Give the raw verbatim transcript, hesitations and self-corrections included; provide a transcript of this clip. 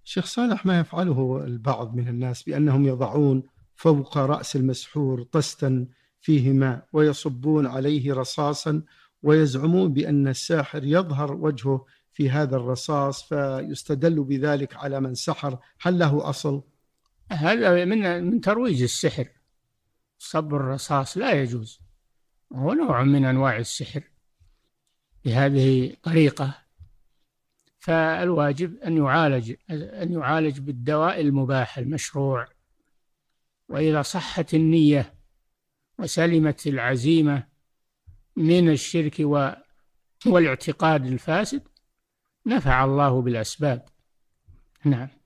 شيخ صالح، ما يفعله البعض من الناس بأنهم يضعون فوق رأس المسحور طستا فيه ماء ويصبون عليه رصاصا، ويزعمون بأن الساحر يظهر وجهه في هذا الرصاص فيستدل بذلك على من سحر. هل له أصل؟ هذا من من ترويج السحر. صب الرصاص لا يجوز، هو نوع من أنواع السحر بهذه طريقة. فالواجب أن يعالج أن يعالج بالدواء المباح المشروع. وإذا صحت النية وسلمت العزيمة من الشرك والاعتقاد الفاسد، نفع الله بالأسباب. نعم.